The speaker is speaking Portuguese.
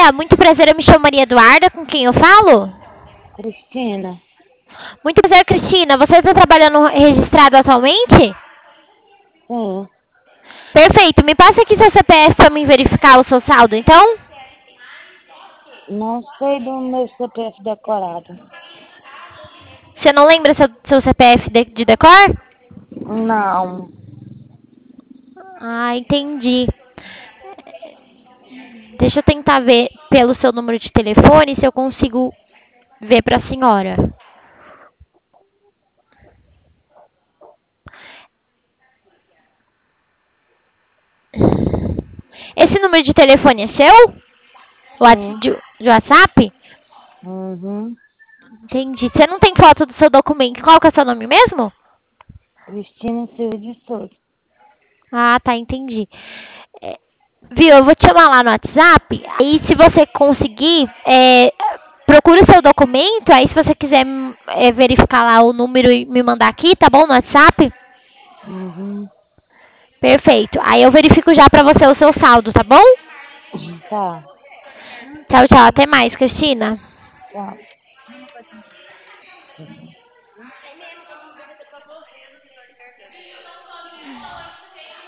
dia, muito prazer, eu me chamo Maria Eduarda, com quem eu falo? Cristina, Muito prazer, Cristina. Você está trabalhando registrado atualmente? sim, Perfeito. Me passa aqui seu CPF para mim verificar o seu saldo, então? não sei do meu CPF decorado. Você não lembra seu CPF de decor? Não, Ah, entendi. Deixa eu tentar ver pelo seu número de telefone se eu consigo ver para a senhora. Esse número de telefone é seu? sim, De WhatsApp? uhum. Entendi. Você não tem foto do seu documento. Qual que é o seu nome mesmo? Cristina Silva de Souza. Ah, tá, entendi. É, viu, eu vou te chamar lá no WhatsApp. Aí, se você conseguir, procura o seu documento. Aí, se você quiser verificar lá o número e me mandar aqui, tá bom? No WhatsApp? Uhum. Perfeito. Aí, eu verifico já pra você o seu saldo, tá bom? Tá, Tchau, tchau. Até mais, Cristina. tá.